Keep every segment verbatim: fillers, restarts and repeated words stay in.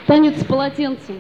Танец с полотенцем.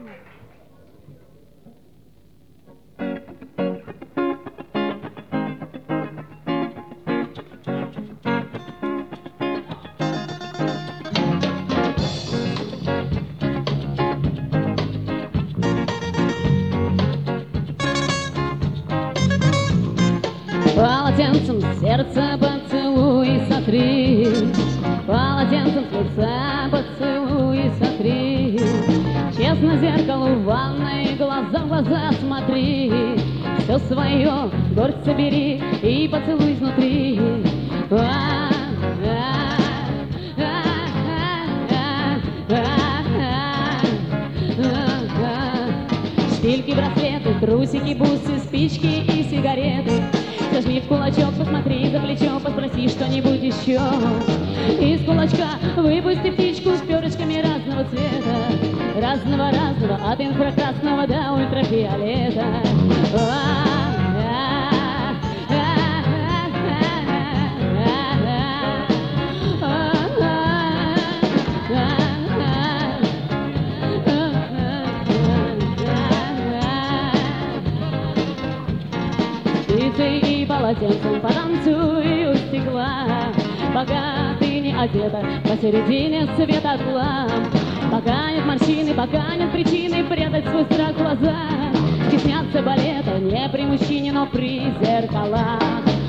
Полотенцем сердце поцелуй сотри, полотенцем с лица поцелуй сотри. Честно зеркалу в ванной глаза в глаза смотри, все свое горсть собери и поцелуй изнутри. А, а, а, а, а, а, а. Шпильки, браслеты, трусики, бусы, спички и сигареты. Зажми в кулачок, посмотри за плечо, поспроси что-нибудь еще. Из кулачка выпусти птичку с перышками разного цвета, разного-разного, от инфракрасного до ультрафиолета. И полотенцем потанцуй у стекла, пока ты не одета посередине света тла. Пока нет морщины, пока нет причины прятать свой страх в глаза. Стесняться балета не при мужчине, но при зеркалах.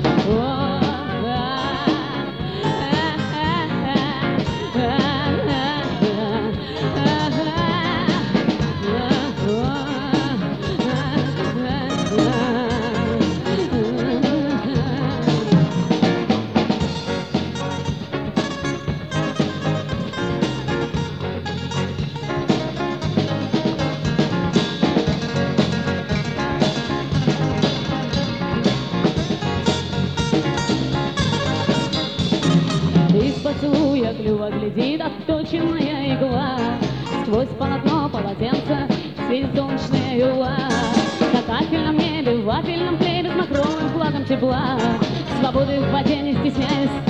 Поцелуя клюва глядит отточенная игла, сквозь полотно полотенца светит солнечная юла. На кафельном небе, в вафельном хлебе с махровым флагом тепла, свободы в воде не стесняясь